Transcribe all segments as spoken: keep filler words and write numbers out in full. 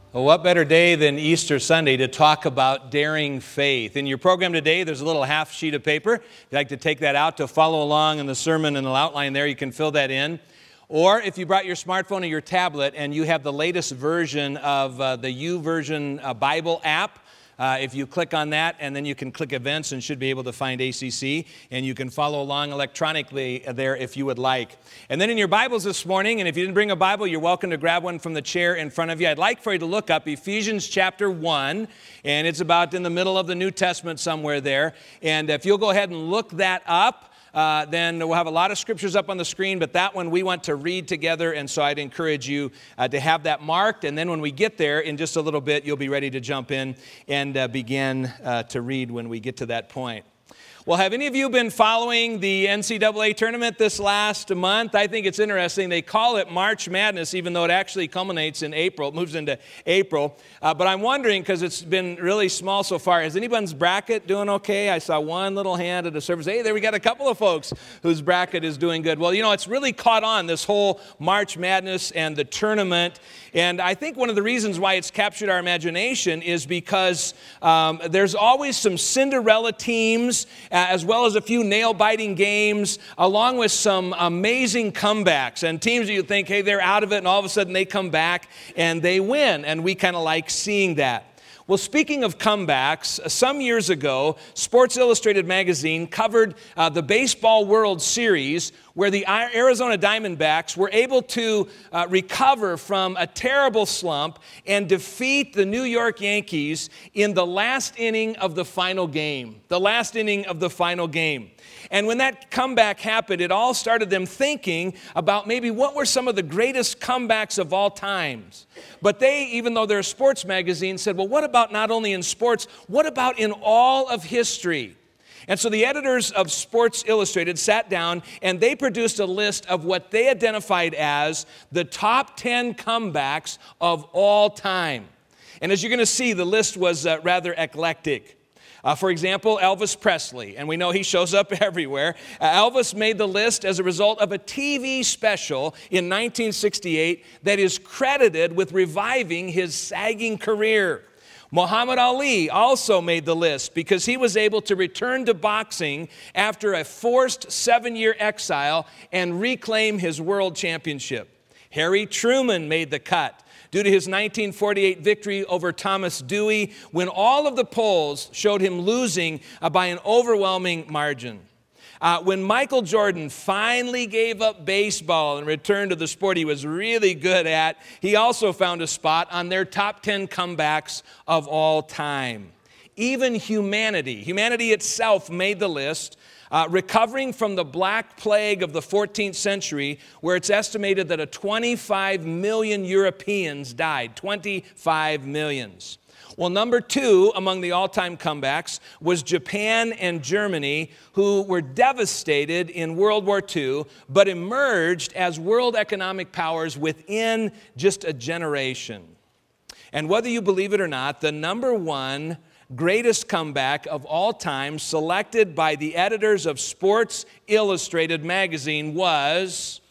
Well, what better day than Easter Sunday to talk about daring faith? In your program today, there's a little half sheet of paper. If you'd like to take that out to follow along in the sermon and the outline there, you can fill that in. Or if you brought your smartphone or your tablet and you have the latest version of uh, the YouVersion uh, Bible app, Uh, if you click on that, and then you can click events and should be able to find A C C, and you can follow along electronically there if you would like. And then in your Bibles this morning, and if you didn't bring a Bible, you're welcome to grab one from the chair in front of you. I'd like for you to look up Ephesians chapter one, and it's about in the middle of the New Testament somewhere there. And if you'll go ahead and look that up, Uh, then we'll have a lot of scriptures up on the screen, but that one we want to read together, and so I'd encourage you uh, to have that marked, and then when we get there in just a little bit, you'll be ready to jump in and uh, begin uh, to read when we get to that point. Well, have any of you been following the N C double A tournament this last month? I think it's interesting. They call it March Madness, even though it actually culminates in April. It moves into April. Uh, but I'm wondering, because it's been really small so far, is anyone's bracket doing okay? I saw one little hand at the surface. Hey, there we got a couple of folks whose bracket is doing good. Well, you know, it's really caught on, this whole March Madness and the tournament. And I think one of the reasons why it's captured our imagination is because um, there's always some Cinderella teams, as well as a few nail-biting games, along with some amazing comebacks. And teams that you think, hey, they're out of it, and all of a sudden they come back and they win. And we kind of like seeing that. Well, speaking of comebacks, some years ago, Sports Illustrated magazine covered uh, the Baseball World Series, where the Arizona Diamondbacks were able to uh, recover from a terrible slump and defeat the New York Yankees in the last inning of the final game. The last inning of the final game. And when that comeback happened, it all started them thinking about maybe what were some of the greatest comebacks of all times. But they, even though they're a sports magazine, said, well, what about not only in sports, what about in all of history? And so the editors of Sports Illustrated sat down and they produced a list of what they identified as the top ten comebacks of all time. And as you're going to see, the list was uh, rather eclectic. Uh, for example, Elvis Presley, and we know he shows up everywhere. Uh, Elvis made the list as a result of a T V special in nineteen sixty-eight that is credited with reviving his sagging career. Muhammad Ali also made the list because he was able to return to boxing after a forced seven-year exile and reclaim his world championship. Harry Truman made the cut due to his nineteen forty-eight victory over Thomas Dewey, when all of the polls showed him losing uh, by an overwhelming margin. Uh, when Michael Jordan finally gave up baseball and returned to the sport he was really good at, he also found a spot on their top ten comebacks of all time. Even humanity, humanity itself made the list, Uh, recovering from the Black Plague of the fourteenth century, where it's estimated that a twenty-five million Europeans died, twenty-five millions. Well, number two among the all-time comebacks was Japan and Germany, who were devastated in World War Two, but emerged as world economic powers within just a generation. And whether you believe it or not, the number one greatest comeback of all time, selected by the editors of Sports Illustrated magazine, was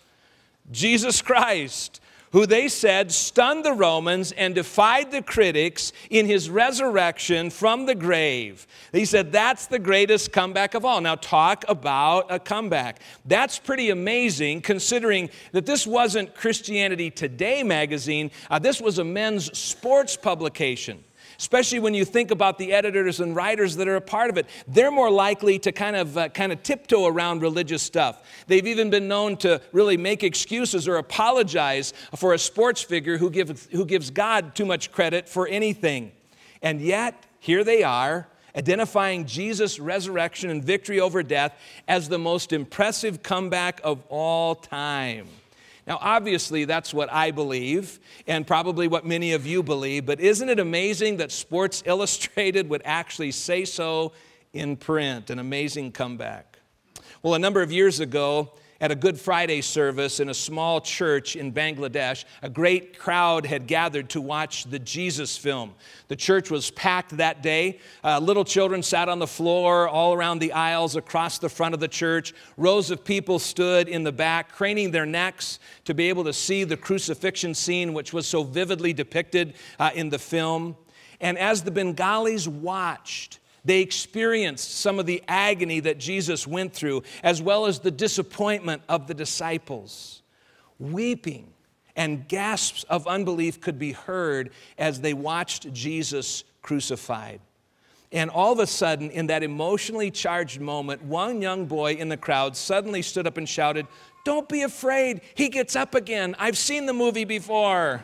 Jesus Christ, who they said stunned the Romans and defied the critics in his resurrection from the grave. They said that's the greatest comeback of all. Now talk about a comeback. That's pretty amazing, considering that this wasn't Christianity Today magazine. Uh, this was a men's sports publication. Especially when you think about the editors and writers that are a part of it. They're more likely to kind of uh, kind of tiptoe around religious stuff. They've even been known to really make excuses or apologize for a sports figure who gives, who gives God too much credit for anything. And yet, here they are, identifying Jesus' resurrection and victory over death as the most impressive comeback of all time. Now, obviously, that's what I believe, and probably what many of you believe, but isn't it amazing that Sports Illustrated would actually say so in print? An amazing comeback. Well, a number of years ago, at a Good Friday service in a small church in Bangladesh. A great crowd had gathered to watch the Jesus film. The church was packed that day. Uh, little children sat on the floor all around the aisles across the front of the church. Rows of people stood in the back, craning their necks to be able to see the crucifixion scene, which was so vividly depicted uh, in the film. And as the Bengalis watched, they experienced some of the agony that Jesus went through, as well as the disappointment of the disciples. Weeping and gasps of unbelief could be heard as they watched Jesus crucified. And all of a sudden, in that emotionally charged moment, one young boy in the crowd suddenly stood up and shouted, "Don't be afraid, he gets up again. I've seen the movie before."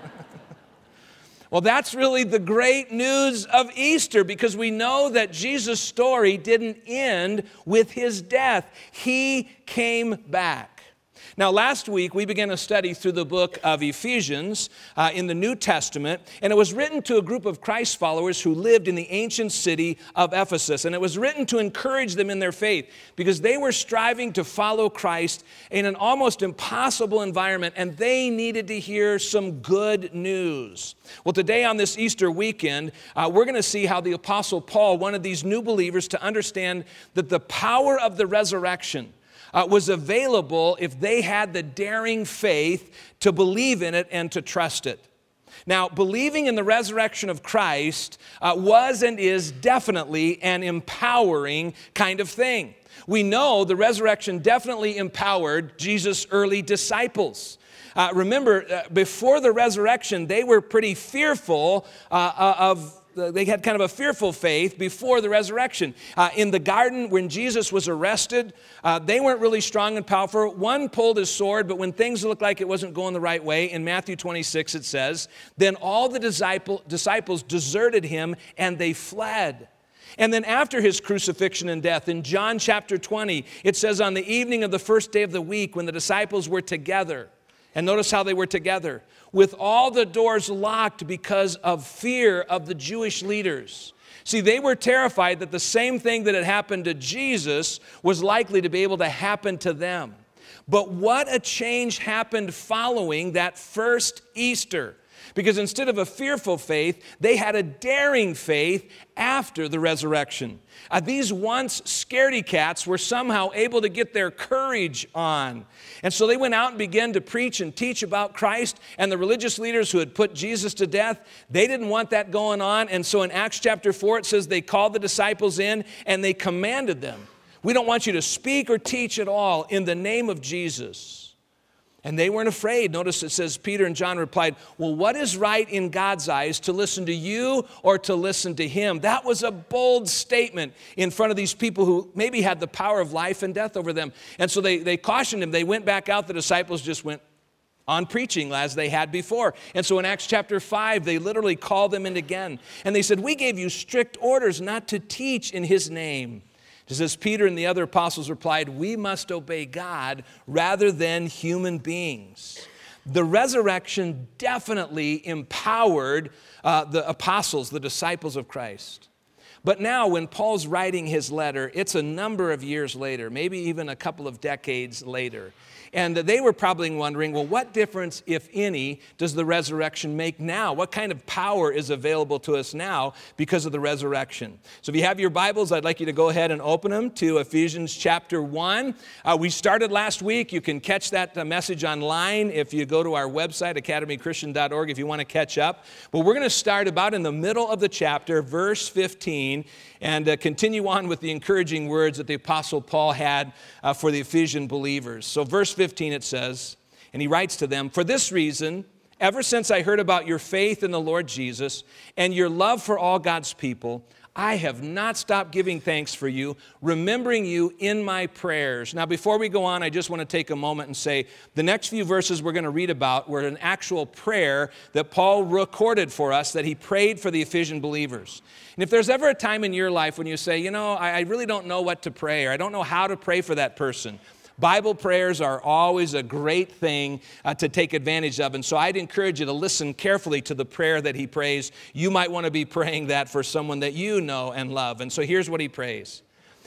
Well, that's really the great news of Easter, because we know that Jesus' story didn't end with his death. He came back. Now, last week, we began a study through the book of Ephesians uh, in the New Testament, and it was written to a group of Christ followers who lived in the ancient city of Ephesus. And it was written to encourage them in their faith, because they were striving to follow Christ in an almost impossible environment, and they needed to hear some good news. Well, today on this Easter weekend, uh, we're going to see how the Apostle Paul wanted these new believers to understand that the power of the resurrection Uh, was available if they had the daring faith to believe in it and to trust it. Now, believing in the resurrection of Christ uh, was and is definitely an empowering kind of thing. We know the resurrection definitely empowered Jesus' early disciples. Uh, remember, uh, before the resurrection, they were pretty fearful uh, of They had kind of a fearful faith before the resurrection. Uh, in the garden, when Jesus was arrested, uh, they weren't really strong and powerful. One pulled his sword, but when things looked like it wasn't going the right way, in Matthew twenty-six it says, then all the disciple, disciples deserted him and they fled. And then after his crucifixion and death, in John chapter twenty, it says on the evening of the first day of the week when the disciples were together, and notice how they were together, with all the doors locked because of fear of the Jewish leaders. See, they were terrified that the same thing that had happened to Jesus was likely to be able to happen to them. But what a change happened following that first Easter. Because instead of a fearful faith, they had a daring faith after the resurrection. Uh, these once scaredy cats were somehow able to get their courage on. And so they went out and began to preach and teach about Christ. And the religious leaders who had put Jesus to death, they didn't want that going on. And so in Acts chapter four, it says they called the disciples in and they commanded them, "We don't want you to speak or teach at all in the name of Jesus." And they weren't afraid. Notice it says Peter and John replied, "Well, what is right in God's eyes, to listen to you or to listen to him?" That was a bold statement in front of these people who maybe had the power of life and death over them. And so they, they cautioned him. They went back out. The disciples just went on preaching as they had before. And so in Acts chapter five, they literally called them in again. And they said, "We gave you strict orders not to teach in his name." Just as Peter and the other apostles replied, "We must obey God rather than human beings." The resurrection definitely empowered uh, the apostles, the disciples of Christ. But now when Paul's writing his letter, it's a number of years later, maybe even a couple of decades later. And they were probably wondering, well, what difference, if any, does the resurrection make now? What kind of power is available to us now because of the resurrection? So if you have your Bibles, I'd like you to go ahead and open them to Ephesians chapter one. Uh, we started last week. You can catch that uh, message online if you go to our website, academy christian dot org, if you want to catch up. But we're going to start about in the middle of the chapter, verse fifteen, and uh, continue on with the encouraging words that the Apostle Paul had uh, for the Ephesian believers. So verse fifteen, it says, and he writes to them, "For this reason, ever since I heard about your faith in the Lord Jesus and your love for all God's people, I have not stopped giving thanks for you, remembering you in my prayers." Now, before we go on, I just want to take a moment and say the next few verses we're going to read about were an actual prayer that Paul recorded for us that he prayed for the Ephesian believers. And if there's ever a time in your life when you say, you know, I really don't know what to pray, or I don't know how to pray for that person, Bible prayers are always a great thing uh, to take advantage of. And so I'd encourage you to listen carefully to the prayer that he prays. You might want to be praying that for someone that you know and love. And so here's what he prays.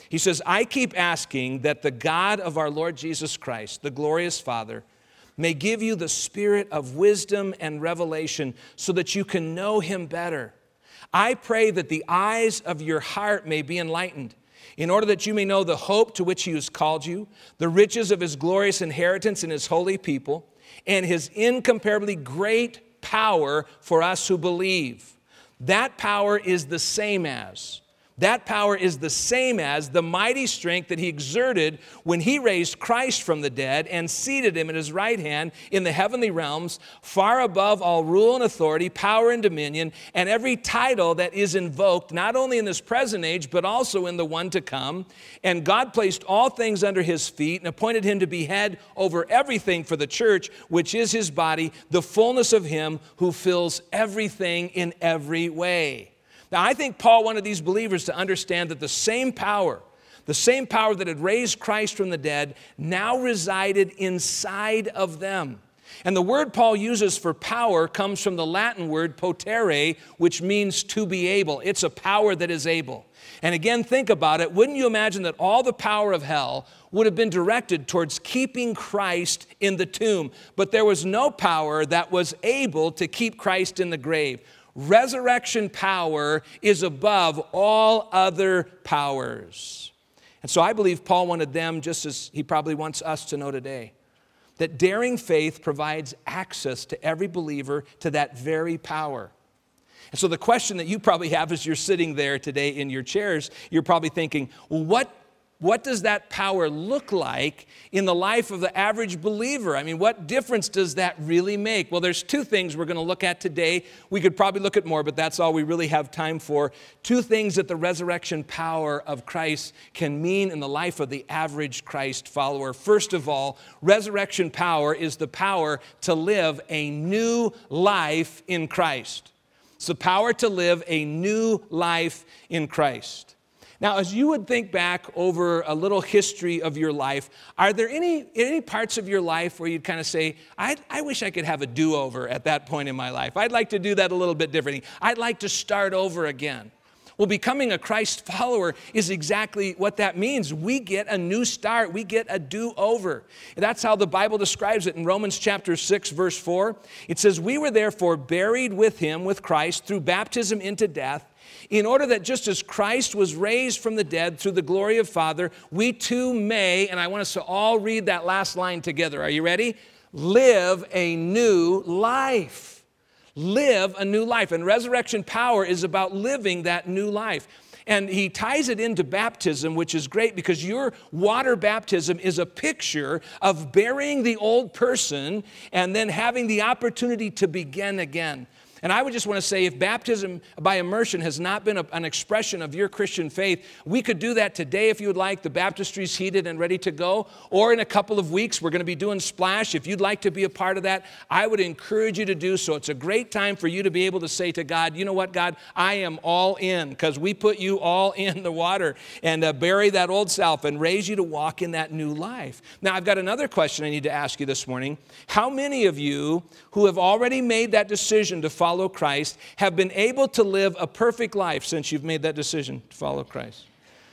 He says, I keep asking that the God of our Lord Jesus Christ, the glorious Father, may give you the spirit of wisdom and revelation so that you can know him better. I pray that the eyes of your heart may be enlightened, in order that you may know the hope to which he has called you, the riches of his glorious inheritance in his holy people, and his incomparably great power for us who believe. That power is the same as, that power is the same as the mighty strength that he exerted when he raised Christ from the dead and seated him at his right hand in the heavenly realms, far above all rule and authority, power and dominion, and every title that is invoked, not only in this present age, but also in the one to come. And God placed all things under his feet and appointed him to be head over everything for the church, which is his body, the fullness of him who fills everything in every way. Now, I think Paul wanted these believers to understand that the same power, the same power that had raised Christ from the dead, now resided inside of them. And the word Paul uses for power comes from the Latin word potere, which means to be able. It's a power that is able. And again, think about it. Wouldn't you imagine that all the power of hell would have been directed towards keeping Christ in the tomb? But there was no power that was able to keep Christ in the grave. Resurrection power is above all other powers. And so I believe Paul wanted them, just as he probably wants us to know today, that daring faith provides access to every believer to that very power. And so the question that you probably have as you're sitting there today in your chairs, you're probably thinking, well, what What does that power look like in the life of the average believer? I mean, what difference does that really make? Well, there's two things we're going to look at today. We could probably look at more, but that's all we really have time for. Two things that the resurrection power of Christ can mean in the life of the average Christ follower. First of all, resurrection power is the power to live a new life in Christ. It's the power to live a new life in Christ. Now, as you would think back over a little history of your life, are there any, any parts of your life where you'd kind of say, I, I wish I could have a do-over at that point in my life. I'd like to do that a little bit differently. I'd like to start over again. Well, becoming a Christ follower is exactly what that means. We get a new start. We get a do-over. And that's how the Bible describes it in Romans chapter six, verse four. It says, we were therefore buried with him, with Christ, through baptism into death, in order that just as Christ was raised from the dead through the glory of Father, we too may, and I want us to all read that last line together. Are you ready? Live a new life. Live a new life. And resurrection power is about living that new life. And he ties it into baptism, which is great because your water baptism is a picture of burying the old person and then having the opportunity to begin again. And I would just want to say, if baptism by immersion has not been a, an expression of your Christian faith, we could do that today if you would like. The baptistry's heated and ready to go. Or in a couple of weeks, we're going to be doing Splash. If you'd like to be a part of that, I would encourage you to do so. It's a great time for you to be able to say to God, you know what, God, I am all in, because we put you all in the water and uh, bury that old self and raise you to walk in that new life. Now, I've got another question I need to ask you this morning. How many of you who have already made that decision to follow follow Christ have been able to live a perfect life since you've made that decision to follow Christ?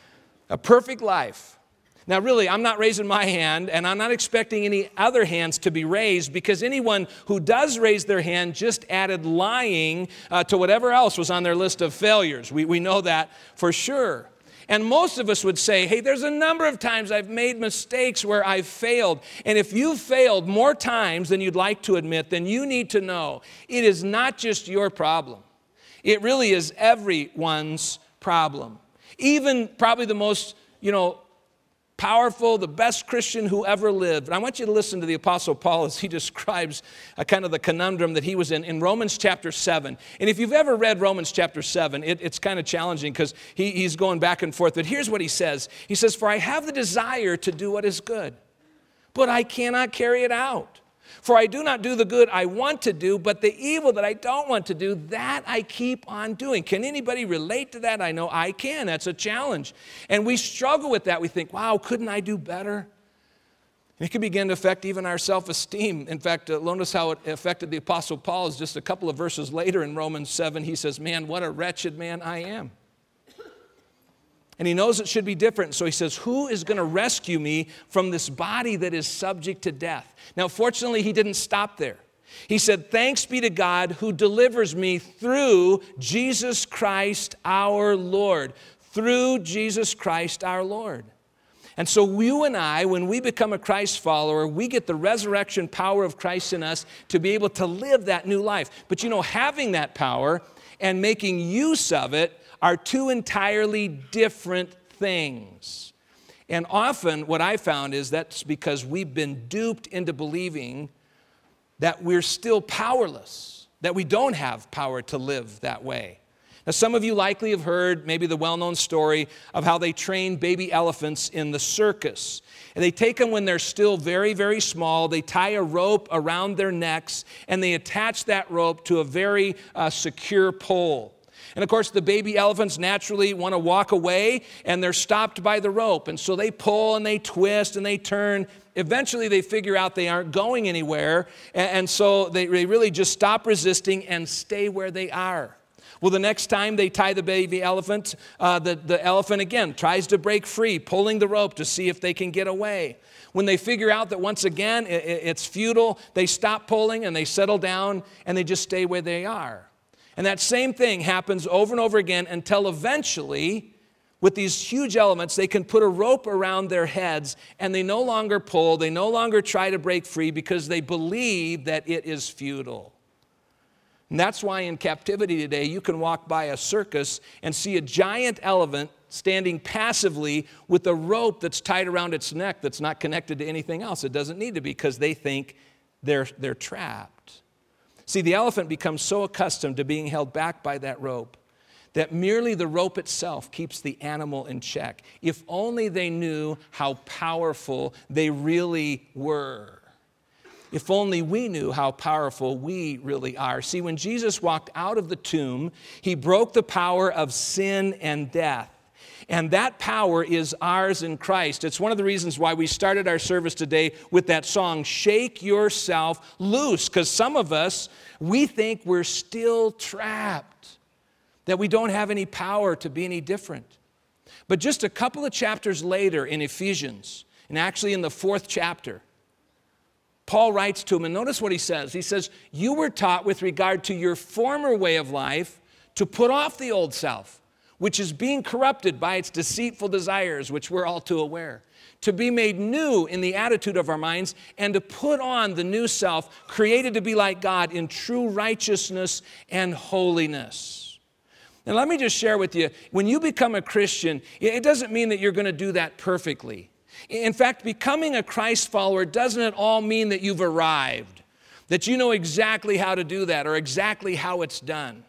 A perfect life. Now, really, I'm not raising my hand, and I'm not expecting any other hands to be raised, because anyone who does raise their hand just added lying uh, to whatever else was on their list of failures. We, we know that for sure. And most of us would say, hey, there's a number of times I've made mistakes where I've failed. And if you've failed more times than you'd like to admit, then you need to know it is not just your problem. It really is everyone's problem. Even probably the most, you know, powerful, the best Christian who ever lived. And I want you to listen to the Apostle Paul as he describes a kind of the conundrum that he was in in Romans chapter seven. And if you've ever read Romans chapter seven, it, it's kind of challenging because he, he's going back and forth. But here's what he says. He says, for I have the desire to do what is good, but I cannot carry it out. For I do not do the good I want to do, but the evil that I don't want to do, that I keep on doing. Can anybody relate to that? I know I can. That's a challenge. And we struggle with that. We think, wow, couldn't I do better? And it can begin to affect even our self-esteem. In fact, uh, notice how it affected the Apostle Paul. Is just a couple of verses later in Romans seven, he says, man, what a wretched man I am. And he knows it should be different. So he says, who is going to rescue me from this body that is subject to death? Now, fortunately, he didn't stop there. He said, thanks be to God who delivers me through Jesus Christ our Lord. Through Jesus Christ our Lord. And so you and I, when we become a Christ follower, we get the resurrection power of Christ in us to be able to live that new life. But you know, having that power and making use of it are two entirely different things. And often what I found is that's because we've been duped into believing that we're still powerless, that we don't have power to live that way. Now, some of you likely have heard maybe the well-known story of how they train baby elephants in the circus. And they take them when they're still very, very small. They tie a rope around their necks, and they attach that rope to a very uh, secure pole. And of course, the baby elephants naturally want to walk away, and they're stopped by the rope. And so they pull and they twist and they turn. Eventually, they figure out they aren't going anywhere, and so they really just stop resisting and stay where they are. Well, the next time they tie the baby elephant, uh, the, the elephant again tries to break free, pulling the rope to see if they can get away. When they figure out that once again it, it's futile, they stop pulling and they settle down and they just stay where they are. And that same thing happens over and over again until eventually, with these huge elements, they can put a rope around their heads and they no longer pull, they no longer try to break free because they believe that it is futile. And that's why in captivity today, you can walk by a circus and see a giant elephant standing passively with a rope that's tied around its neck that's not connected to anything else. It doesn't need to be because they think they're, they're trapped. See, the elephant becomes so accustomed to being held back by that rope that merely the rope itself keeps the animal in check. If only they knew how powerful they really were. If only we knew how powerful we really are. See, when Jesus walked out of the tomb, he broke the power of sin and death. And that power is ours in Christ. It's one of the reasons why we started our service today with that song, Shake Yourself Loose. Because some of us, we think we're still trapped, that we don't have any power to be any different. But just a couple of chapters later in Ephesians, and actually in the fourth chapter, Paul writes to him, and notice what he says. He says, you were taught with regard to your former way of life to put off the old self, which is being corrupted by its deceitful desires, which we're all too aware, to be made new in the attitude of our minds, and to put on the new self, created to be like God in true righteousness and holiness. And let me just share with you, when you become a Christian, it doesn't mean that you're going to do that perfectly. In fact, becoming a Christ follower doesn't at all mean that you've arrived, that you know exactly how to do that or exactly how it's done.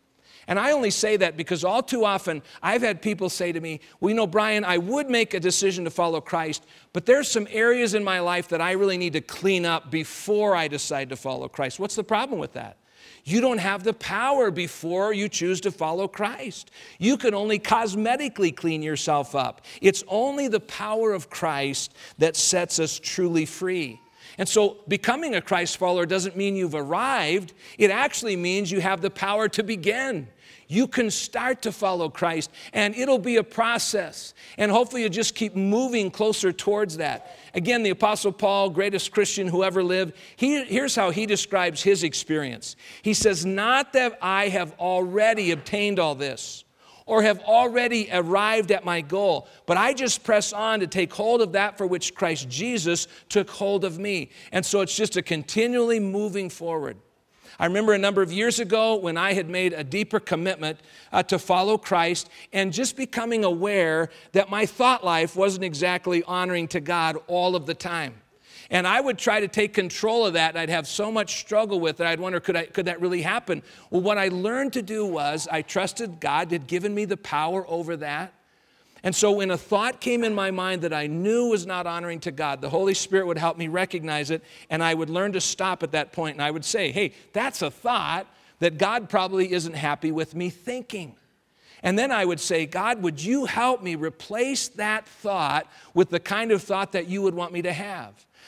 And I only say that because all too often I've had people say to me, well, you know, Brian, I would make a decision to follow Christ, but there's some areas in my life that I really need to clean up before I decide to follow Christ. What's the problem with that? You don't have the power before you choose to follow Christ. You can only cosmetically clean yourself up. It's only the power of Christ that sets us truly free. And so becoming a Christ follower doesn't mean you've arrived. It actually means you have the power to begin. You can start to follow Christ, and it'll be a process. And hopefully you'll just keep moving closer towards that. Again, the Apostle Paul, greatest Christian who ever lived, he, here's how he describes his experience. He says, not that I have already obtained all this, or have already arrived at my goal, but I just press on to take hold of that for which Christ Jesus took hold of me. And so it's just a continually moving forward. I remember a number of years ago when I had made a deeper commitment uh, to follow Christ, and just becoming aware that my thought life wasn't exactly honoring to God all of the time. And I would try to take control of that, and I'd have so much struggle with it. I'd wonder, could I, could that really happen? Well, what I learned to do was I trusted God had given me the power over that. And so when a thought came in my mind that I knew was not honoring to God, the Holy Spirit would help me recognize it, and I would learn to stop at that point, and I would say, hey, that's a thought that God probably isn't happy with me thinking. And then I would say, God, would you help me replace that thought with the kind of thought that you would want me to have?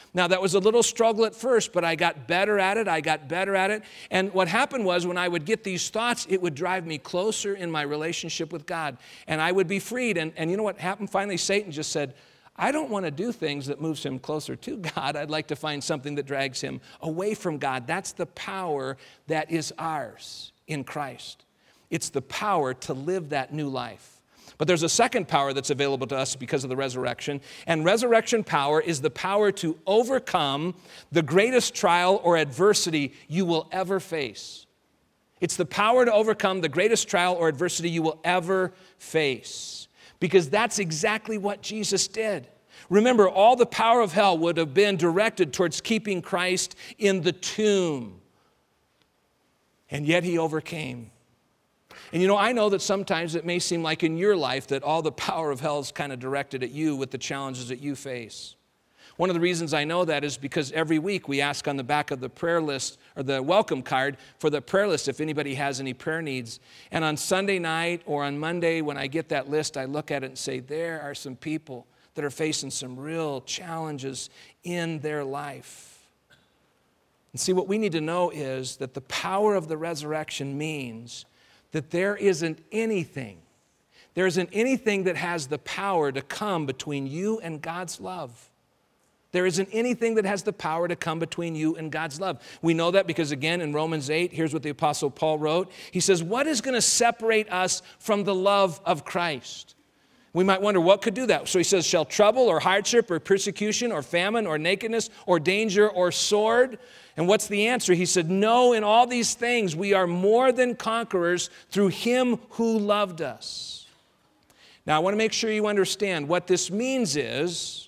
Now, that was a little struggle at first, but I got better at it. I got better at it. And what happened was when I would get these thoughts, it would drive me closer in my relationship with God. And I would be freed. And, and you know what happened? Finally, Satan just said, I don't want to do things that moves him closer to God. I'd like to find something that drags him away from God. That's the power that is ours in Christ. It's the power to live that new life. But there's a second power that's available to us because of the resurrection. And resurrection power is the power to overcome the greatest trial or adversity you will ever face. It's the power to overcome the greatest trial or adversity you will ever face. Because that's exactly what Jesus did. Remember, all the power of hell would have been directed towards keeping Christ in the tomb. And yet he overcame. And you know, I know that sometimes it may seem like in your life that all the power of hell is kind of directed at you with the challenges that you face. One of the reasons I know that is because every week we ask on the back of the prayer list or the welcome card for the prayer list if anybody has any prayer needs. And on Sunday night or on Monday when I get that list, I look at it and say, there are some people that are facing some real challenges in their life. And see, what we need to know is that the power of the resurrection means that there isn't anything, there isn't anything that has the power to come between you and God's love. There isn't anything that has the power to come between you and God's love. We know that because, again, in Romans eight, here's what the Apostle Paul wrote. He says, what is going to separate us from the love of Christ? We might wonder what could do that. So he says, shall trouble or hardship or persecution or famine or nakedness or danger or sword? And what's the answer? He said, no, in all these things we are more than conquerors through him who loved us. Now, I want to make sure you understand what this means is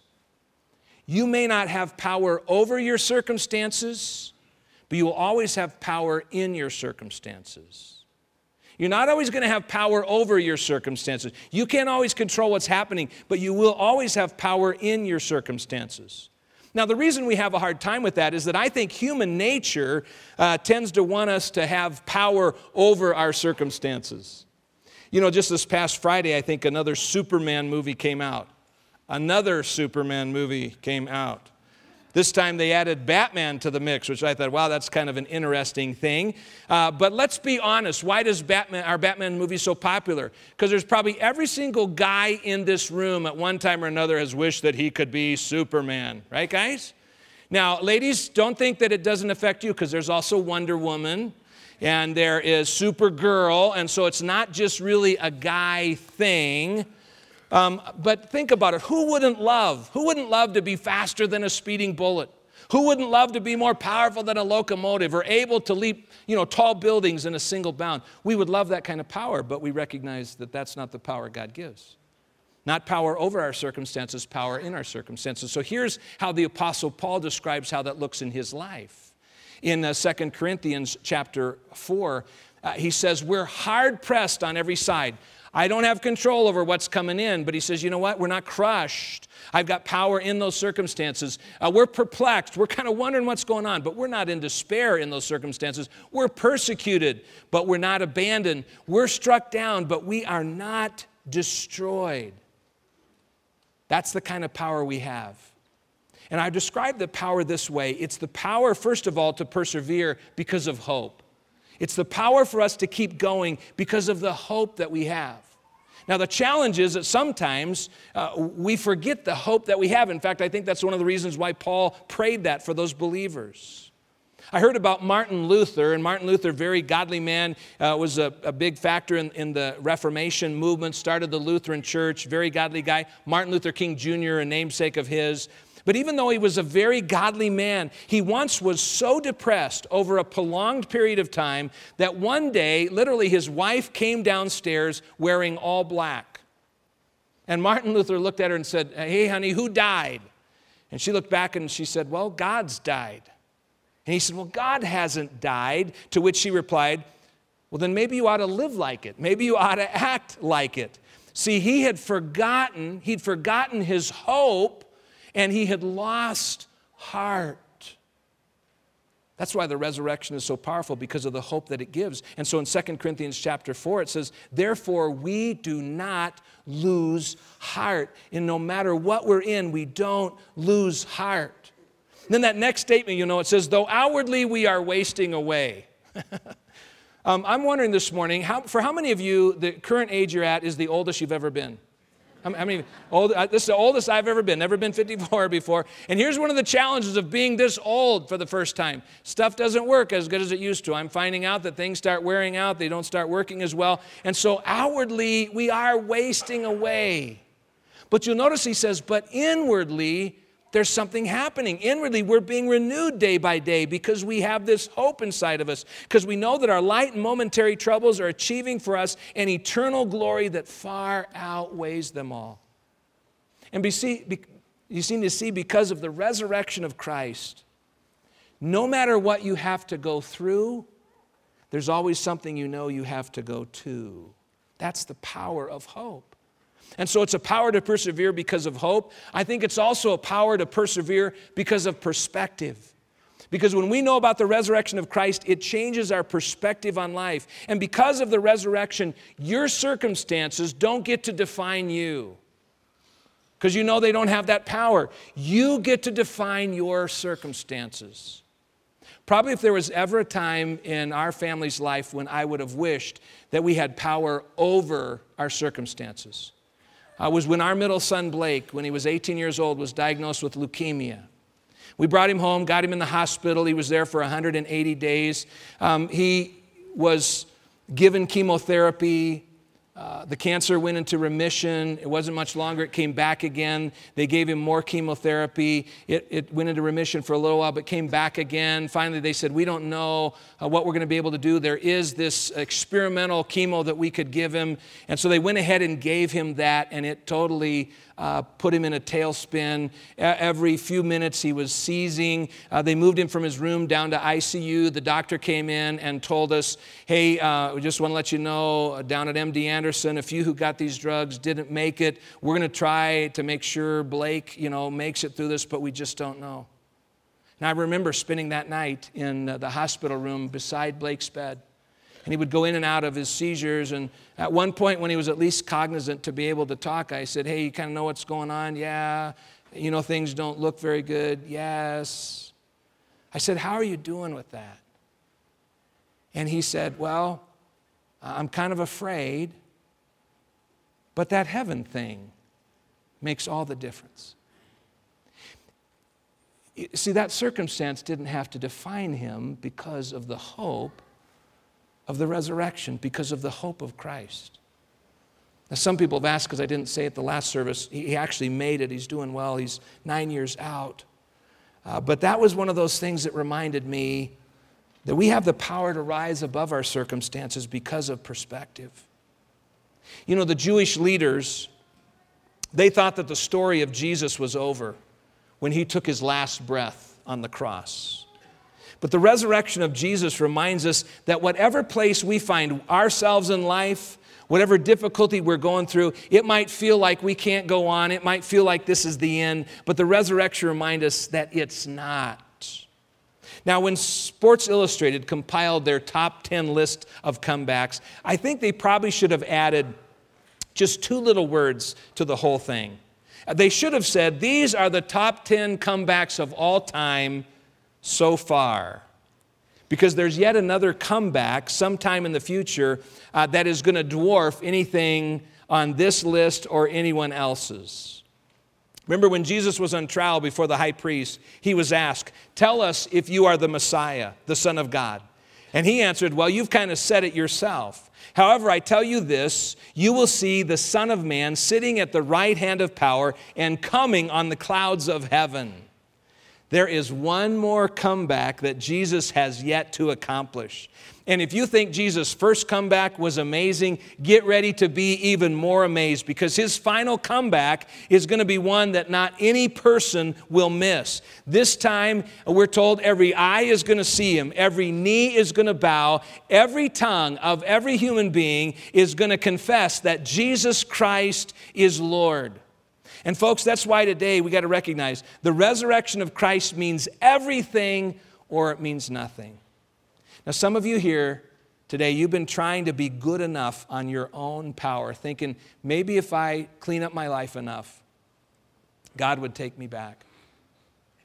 you may not have power over your circumstances, but you will always have power in your circumstances. You're not always going to have power over your circumstances. You can't always control what's happening, but you will always have power in your circumstances. Now, the reason we have a hard time with that is that I think human nature uh, tends to want us to have power over our circumstances. You know, just this past Friday, I think another Superman movie came out. Another Superman movie came out. This time they added Batman to the mix, which I thought, wow, that's kind of an interesting thing. Uh, but let's be honest. Why does Batman, our Batman movie so popular? Because there's probably every single guy in this room at one time or another has wished that he could be Superman. Right, guys? Now, ladies, don't think that it doesn't affect you because there's also Wonder Woman and there is Supergirl. And so it's not just really a guy thing. Um, but think about it. Who wouldn't love? Who wouldn't love to be faster than a speeding bullet? Who wouldn't love to be more powerful than a locomotive or able to leap, you know, tall buildings in a single bound? We would love that kind of power, but we recognize that that's not the power God gives. Not power over our circumstances, power in our circumstances. So here's how the Apostle Paul describes how that looks in his life. In uh, Second Corinthians chapter four, uh, he says, we're hard-pressed on every side. I don't have control over what's coming in, but he says, you know what? We're not crushed. I've got power in those circumstances. Uh, we're perplexed. We're kind of wondering what's going on, but we're not in despair in those circumstances. We're persecuted, but we're not abandoned. We're struck down, but we are not destroyed. That's the kind of power we have. And I describe the power this way. It's the power, first of all, to persevere because of hope. It's the power for us to keep going because of the hope that we have. Now, the challenge is that sometimes uh, we forget the hope that we have. In fact, I think that's one of the reasons why Paul prayed that for those believers. I heard about Martin Luther, and Martin Luther, very godly man, uh, was a, a big factor in, in the Reformation movement, started the Lutheran Church, very godly guy. Martin Luther King Junior, a namesake of his. But even though he was a very godly man, he once was so depressed over a prolonged period of time that one day, literally, his wife came downstairs wearing all black. And Martin Luther looked at her and said, hey, honey, who died? And she looked back and she said, well, God's died. And he said, well, God hasn't died. To which she replied, well, then maybe you ought to live like it. Maybe you ought to act like it. See, he had forgotten, he'd forgotten his hope, and he had lost heart. That's why the resurrection is so powerful, because of the hope that it gives. And so in Second Corinthians chapter four, it says, therefore we do not lose heart. And no matter what we're in, we don't lose heart. Then that next statement, you know, it says, though outwardly we are wasting away. um, I'm wondering this morning, how, for how many of you, the current age you're at is the oldest you've ever been? How many, old, this is the oldest I've ever been, never been fifty-four before. And here's one of the challenges of being this old for the first time. Stuff doesn't work as good as it used to. I'm finding out that things start wearing out. They don't start working as well. And so outwardly, we are wasting away. But you'll notice he says, but inwardly, there's something happening. Inwardly, we're being renewed day by day because we have this hope inside of us, because we know that our light and momentary troubles are achieving for us an eternal glory that far outweighs them all. And you seem to see, because of the resurrection of Christ, no matter what you have to go through, there's always something you know you have to go to. That's the power of hope. And so it's a power to persevere because of hope. I think it's also a power to persevere because of perspective. Because when we know about the resurrection of Christ, it changes our perspective on life. And because of the resurrection, your circumstances don't get to define you. Because you know they don't have that power. You get to define your circumstances. Probably if there was ever a time in our family's life when I would have wished that we had power over our circumstances, Uh, was when our middle son, Blake, when he was eighteen years old, was diagnosed with leukemia. We brought him home, got him in the hospital. He was there for one hundred eighty days. Um, he was given chemotherapy. Uh, the cancer went into remission. It wasn't much longer. It came back again. They gave him more chemotherapy. It, it went into remission for a little while, but came back again. Finally, they said, we don't know uh, what we're going to be able to do. There is this experimental chemo that we could give him. And so they went ahead and gave him that, and it totally uh, put him in a tailspin. Every few minutes, he was seizing. Uh, they moved him from his room down to I C U. The doctor came in and told us, hey, uh, we just want to let you know, uh, down at M D Anderson, a few who got these drugs didn't make it. We're going to try to make sure Blake, you know, makes it through this, but we just don't know. And I remember spending that night in uh, the hospital room beside Blake's bed. And he would go in and out of his seizures. And at one point, when he was at least cognizant to be able to talk, I said, hey, you kind of know what's going on? Yeah. You know, things don't look very good. Yes. I said, how are you doing with that? And he said, well, I'm kind of afraid, but that heaven thing makes all the difference. See, that circumstance didn't have to define him because of the hope of the resurrection, because of the hope of Christ. Now, some people have asked, because I didn't say it the last service, he actually made it. He's doing well. He's nine years out. Uh, but that was one of those things that reminded me that we have the power to rise above our circumstances because of perspective. You know, the Jewish leaders, they thought that the story of Jesus was over when he took his last breath on the cross. But the resurrection of Jesus reminds us that whatever place we find ourselves in life, whatever difficulty we're going through, it might feel like we can't go on. It might feel like this is the end. But the resurrection reminds us that it's not. Now, when Sports Illustrated compiled their top ten list of comebacks, I think they probably should have added just two little words to the whole thing. They should have said, these are the top ten comebacks of all time so far. Because there's yet another comeback sometime in the future uh, that is going to dwarf anything on this list or anyone else's. Remember when Jesus was on trial before the high priest, he was asked, tell us if you are the Messiah, the Son of God. And he answered, well, you've kind of said it yourself. However, I tell you this, you will see the Son of Man sitting at the right hand of power and coming on the clouds of heaven. There is one more comeback that Jesus has yet to accomplish. And if you think Jesus' first comeback was amazing, get ready to be even more amazed, because his final comeback is going to be one that not any person will miss. This time, we're told every eye is going to see him, every knee is going to bow, every tongue of every human being is going to confess that Jesus Christ is Lord. And folks, that's why today we got to recognize the resurrection of Christ means everything or it means nothing. Now, some of you here today, you've been trying to be good enough on your own power, thinking maybe if I clean up my life enough, God would take me back.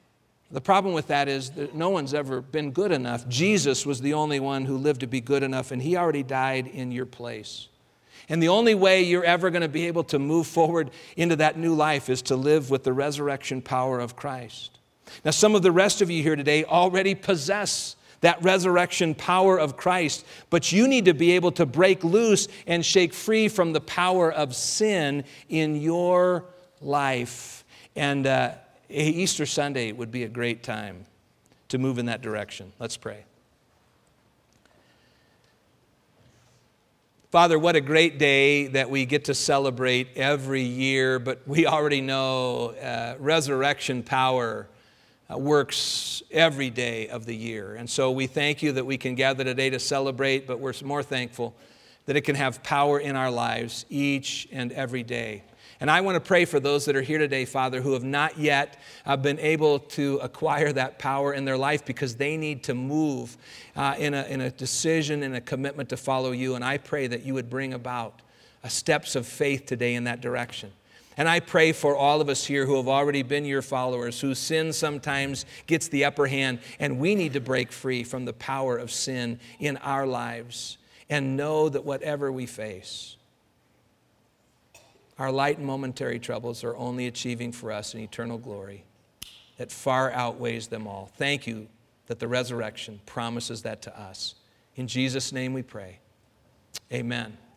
The problem with that is that no one's ever been good enough. Jesus was the only one who lived to be good enough, and he already died in your place. And the only way you're ever going to be able to move forward into that new life is to live with the resurrection power of Christ. Now, some of the rest of you here today already possess that resurrection power of Christ, but you need to be able to break loose and shake free from the power of sin in your life. And uh, Easter Sunday would be a great time to move in that direction. Let's pray. Father, what a great day that we get to celebrate every year, but we already know uh, resurrection power uh, works every day of the year. And so we thank you that we can gather today to celebrate, but we're more thankful that it can have power in our lives each and every day. And I want to pray for those that are here today, Father, who have not yet uh, been able to acquire that power in their life because they need to move uh, in, a, in a decision and a commitment to follow you. And I pray that you would bring about uh, steps of faith today in that direction. And I pray for all of us here who have already been your followers, whose sin sometimes gets the upper hand, and we need to break free from the power of sin in our lives and know that whatever we face, our light and momentary troubles are only achieving for us an eternal glory that far outweighs them all. Thank you that the resurrection promises that to us. In Jesus' name we pray. Amen.